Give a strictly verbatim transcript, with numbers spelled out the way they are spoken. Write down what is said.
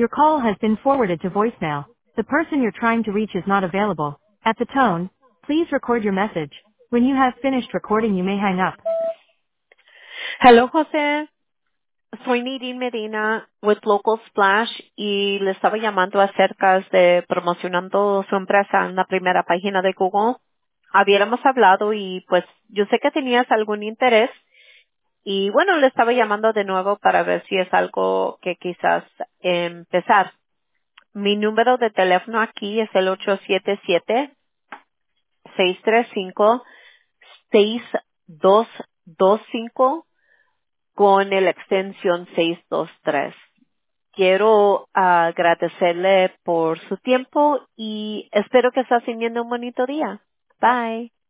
Your call has been forwarded to voicemail. The person you're trying to reach is not available. At the tone, please record your message. When you have finished recording, you may hang up. Hello, José. Soy Nidin Medina with Local Splash y le estaba llamando acerca de promocionando su empresa en la primera página de Google. Habíamos hablado y pues yo sé que tenías algún interés y bueno, le estaba llamando de nuevo para ver si es algo que quizás empezar. Mi número de teléfono aquí es el ocho siete siete, seis tres cinco, seis dos dos cinco con el extensión seiscientos veintitrés. Quiero agradecerle por su tiempo y espero que esté teniendo un bonito día. Bye.